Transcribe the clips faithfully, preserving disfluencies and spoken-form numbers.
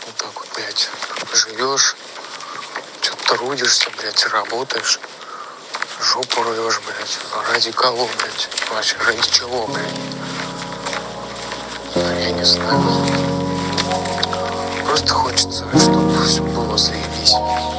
Вот так вот, блядь, живешь, что-то трудишься, блядь, работаешь, жопу рвешь, блядь. Ради кого, блядь? Вообще, ради чего, блядь? Я не знаю. Просто хочется, чтобы все было заебись.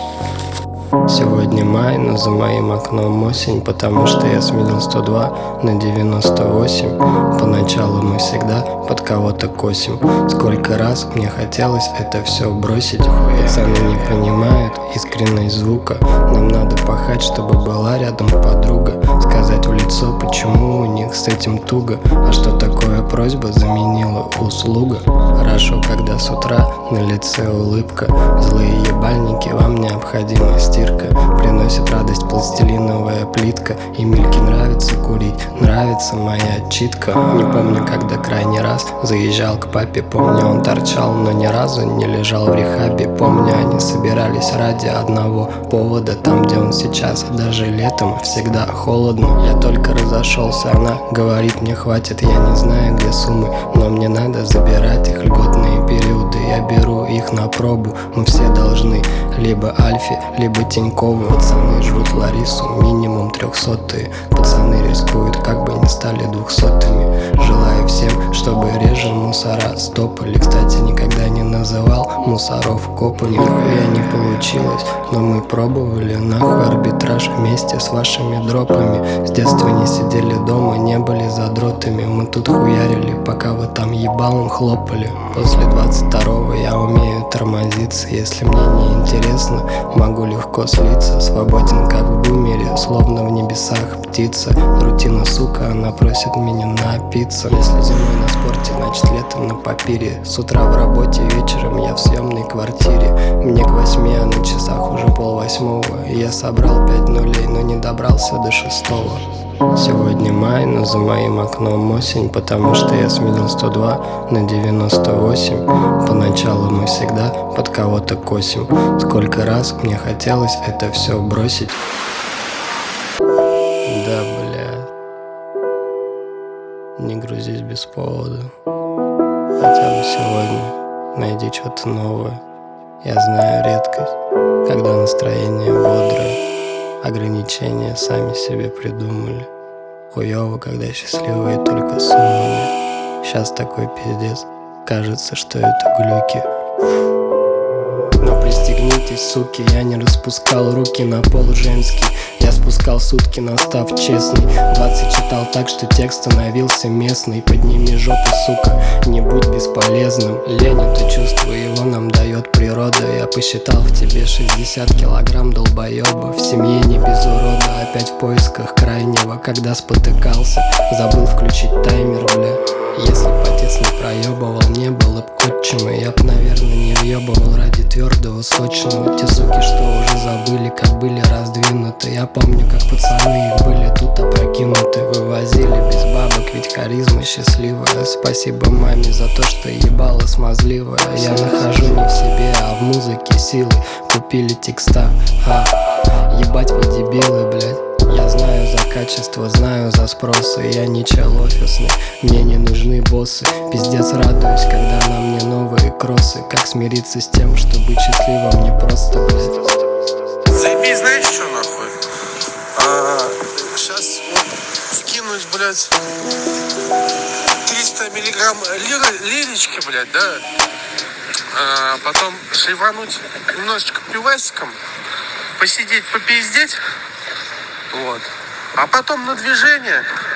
Сегодня май, но за моим окном осень, потому что я сменил сто два на девяносто восемь. Поначалу мы всегда под кого-то косим. Сколько раз мне хотелось это все бросить. Пацаны не понимают искренность звука. Нам надо пахать, чтобы была рядом подруга. Сказать в лицо, почему у них с этим туго. А что такое просьба заменила услуга. Хорошо, когда с утра на лице улыбка. Злые ебальники, вам необходима стирка. Приносит радость пластилиновая плитка. Эмильке нравится курить, нравится моя читка. Не помню, когда крайний раз заезжал к папе. Помню, он торчал, но ни разу не лежал в рехабе. Помню, они собирались ради одного повода. Там, где он сейчас, даже летом всегда холодно. Я только разошелся, она говорит, мне хватит. Я не знаю, где суммы, но мне надо забирать их льготные периоды. Я беру их на пробу, мы все должны. Либо Альфи, либо Тиньковы. Пацаны жрут Ларису, минимум трехсотые. Пацаны рискуют, как бы не стали двухсотыми. Желаю всем, чтобы реже мусора стопали. Кстати, никогда не называл мусоров копами. Нихуя не получилось, но мы пробовали. Нахуй арбитраж вместе с вашими дропами. С детства не сидели дома, не были задротами. Мы тут хуярили, пока вы там ебалом хлопали. После двадцать второго я умею тормозиться. Если мне не интересно, могу легко слиться. Свободен, как в бумере, словно в небесах птица. Рутина, сука, она просит меня напиться. Если зимой на спорте, значит летом на папире. С утра в работе, вечером я в съемной квартире. Мне к восьми, а на часах уже пол восьмого. И я собрал пять нулей, но не добрался до шестого. Сегодня май, но за моим окном осень, потому что я сменил сто два на девяносто восемь. Поначалу мы всегда под кого-то косим. Сколько раз мне хотелось это все бросить. Да, бля, не грузись без повода. Хотя бы сегодня найди что-то новое. Я знаю редкость, когда настроение бодрое. Ограничения сами себе придумали. Хуёво, когда счастливые только суммами. Сейчас такой пиздец, кажется, что это глюки. Но пристегнитесь, суки, я не распускал руки на пол женский. Я спускал сутки, настав честный. двадцать читал так, что текст становился местный. Подними жопу, сука, не будь бесполезным. Лень — это чувство, его нам дает природа. Я посчитал в тебе шестьдесят килограмм долбоеба. В семье не без урода, опять в поисках крайнего. Когда спотыкался, забыл включить таймер, бля. Если б отец не проебывал, не было б отчима. Я б, наверное, не въебывал ради твердого, сочного. Те суки, что уже забыли, как были раздвинуты. Я помню, как пацаны их были тут опрокинуты. Вывозили без бабок, ведь харизма счастливая. Спасибо маме за то, что ебала смазливая. Я нахожу не в себе, а в музыке силы. Купили текста, а ебать вы дебилы, блядь. Я знаю за качество, знаю за спросы. Я не чел офисный, мне не нужны боссы. Пиздец радуюсь, когда на мне новые кроссы. Как смириться с тем, что быть счастливым не просто, блядь. Заебись, знаешь что нахуй? А, сейчас вот скинуть, блядь, триста миллиграмм лира, лирички, блядь, да? А, потом шейвануть немножечко пивасиком, посидеть, попиздеть. Вот. А потом на движение